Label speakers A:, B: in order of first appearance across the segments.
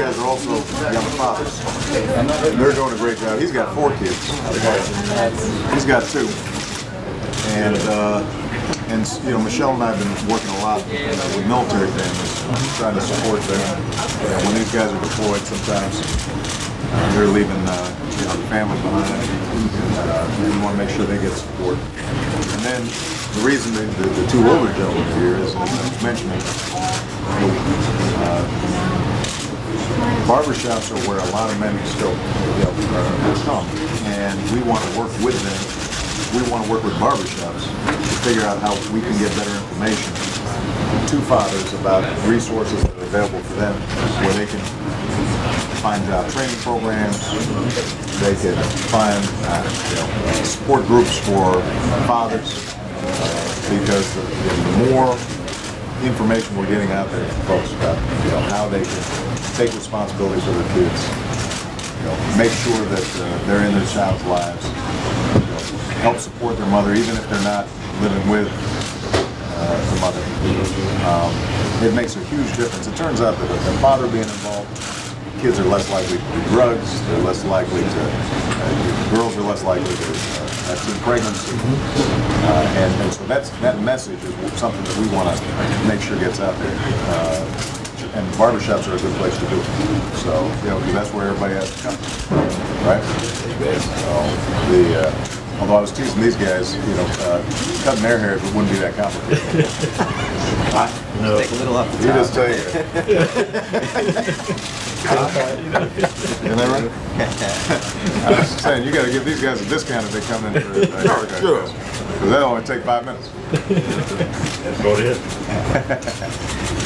A: guys are also young fathers. They're doing a great job. He's got 4 kids. He's got 2. And you know, Michelle and I have been working a lot with military families, trying to support them. When these guys are deployed, sometimes they're leaving you know, the family behind, and we want to make sure they get support. And then the reason the 2 older gentlemen are here is, as I was mentioning, barbershops are where a lot of men still come, and we want to work with them. We want to work with barbershops to figure out how we can get better information to fathers about resources that are available for them, where they can find job training programs, they can find you know, support groups for fathers, because the more information we're getting out there to folks about, you know, how they can take responsibility for their kids, you know, make sure that they're in their child's lives, you know, help support their mother even if they're not living with the mother. It makes a huge difference. It turns out that with the father being involved, kids are less likely to do drugs, they're less likely to, girls are less likely to have teen pregnancy. And so that message is something that we want to make sure gets out there. And barbershops are a good place to do it. So, you know, because that's where everybody has to come, right? So, although I was teasing these guys, you know, cutting their hair, it wouldn't be that complicated.
B: No. Take a little off the top.
A: You just take it. Isn't that right? I was just saying, you got to give these guys a discount if they come in for a haircut. Sure. Because that'll only take 5 minutes.
C: That's about it.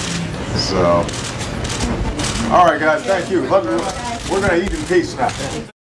A: So, all right, guys, thank you. We're going to eat in peace now.